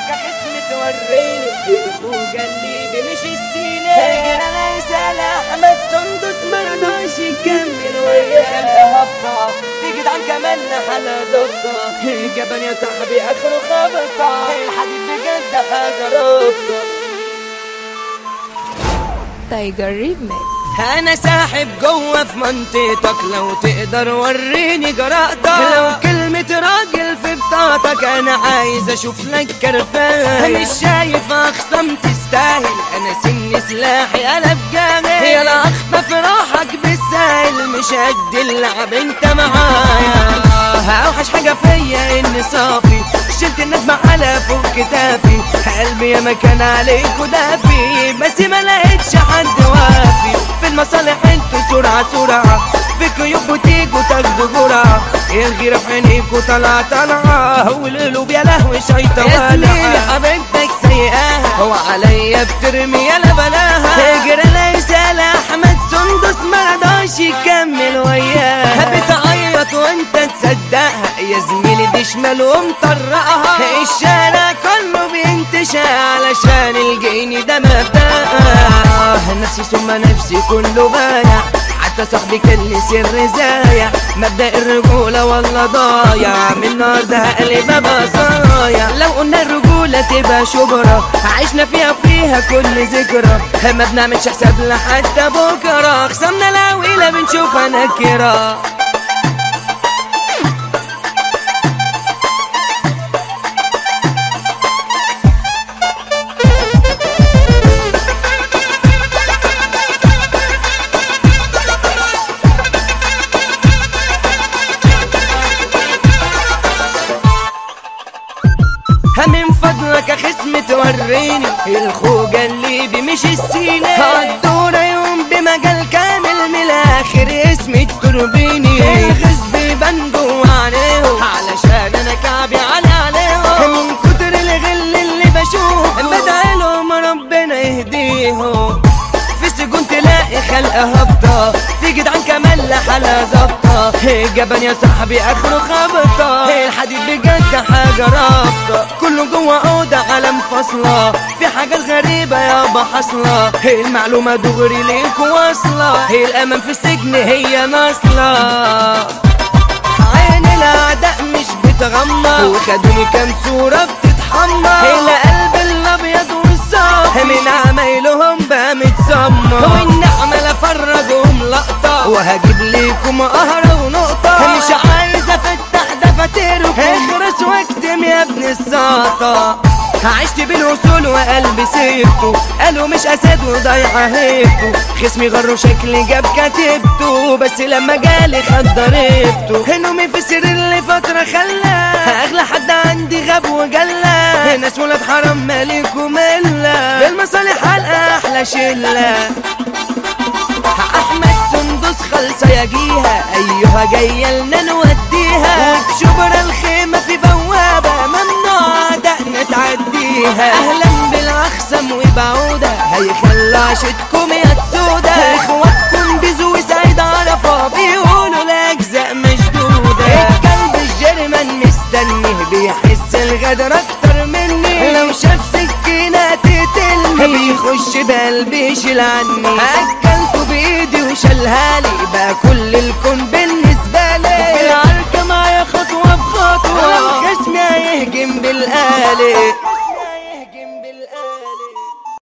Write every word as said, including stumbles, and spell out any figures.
فضلك خصم توريني الخوجة اللي بمشي السينة انا يسأل احمد سندس مرضاش يكمل وياها هبطة في جدعان كمالنا حلا ظبطة جبل يا صاحبي اخره خبطة الحديد بجد حاجة رابطة. تايجر ريميكس. انا ساحب جوه في منطقتك لو تقدر وريني جرأتك لو كلمة راجل في بطاقتك انا عايز اشوف لك كرفان مش شايف اخصم تستاهل انا سن سلاحي قلب جاهل يلا اخطف راحك بالسهل مش قد اللعب انت معايا اوحش حاجة فيا اني صافي شلت الناس معانا فوق كتافي قلبي يا مكان عليك ودافي بس ما لقيتش حد وافي في المصالح انتوا سرعة سرعة في كيوب بتيجوا تاخدوا جرعة الغيرة في عينيكوا طالعة طالعة والقلوب يا لهوي شيطة والعة يا زميلي حبيبتك سيئاها هو عليا بترمي يلا بلاها اجري لا يسأل احمد سندس مرضاش يكمل وياها بتعيط وانت تصدقها يا زميلي دي شمال ومطرقها الشارع كله بينتشى علشان الجيني ده مبدأها نفسي ثم نفسي كله بايع حتى صاحبي كان لي سر زايع مبدأ الرجولة والله ضايع من النهارده هقلب بصايع لو قلنا الرجولة تبقى شبرة عشنا فيها فيها كل ذكرى ما بنعملش حساب لحتى بكرة خصمنا العويلة بنشوفها نكرة. من فضلك يا خصم توريني الخوجة اللي بمشي السينة هالدورة يوم بمجال كامل من الاخر اسمي التوربيني الغصب بيبان جوا عينيهم علشان انا كعبي علي عليهم من كتر الغل اللي بشوفه بدعيلهم ربنا يهديهم في سجون تلاقي خلقة هبطة في جدعان كمان لحالها ظابطة جبل يا صاحبي اخره خبطة الحديد بجد حاجة رابطة كله جوه اوضة على منفصلة في حاجات غريبة يابا حاصلة المعلومة دغري ليك واصلة الامان في السجن هي ناصلة عين الاعداء مش بتغمى وخدوني كام صورة بتتحمى القلب الابيض والصافي من عمايلهم بقى متسمى والنعمة لفرجهم لقطة وهجيب ليكم قهرة ونقطة مش عايز افتح دفاتركم اخرس واكتم يا ابن الساطة عشت بالوصول وقلبي سيبته قالوا مش اسد وضيعة هيبته خصمي غروا شكلي جاب كتبته بس لما جالي خد ضربته نومي في سرير لفترة خلاه اغلى حد عندي غاب وجلا ناس ولاد حرام مالكم الا بالمصالح حلقة احلى شلة احمد سندس خلصة يجيها ايها جاية لنا نوديها وفي شبرا الخيمة في بوابة ممنوع دقنا تعديها اهلا بالاخصم وبعودة هيخلى عشتكم يا تسودة اخواتكم بيزو وسعيد عرفة بيقولوا الاجزاء مشدودة الكلب الجرمن مستنيه بيحس الغدر اكتر مني لو شاف سكينة تقتلني بيخش بقلبي يشيل عني اكلته بايدي وشالها لي بقى كل الكون بالنسبة لي في العركة معايا خطوة بخطوة خصمي هيهجم بالآلي.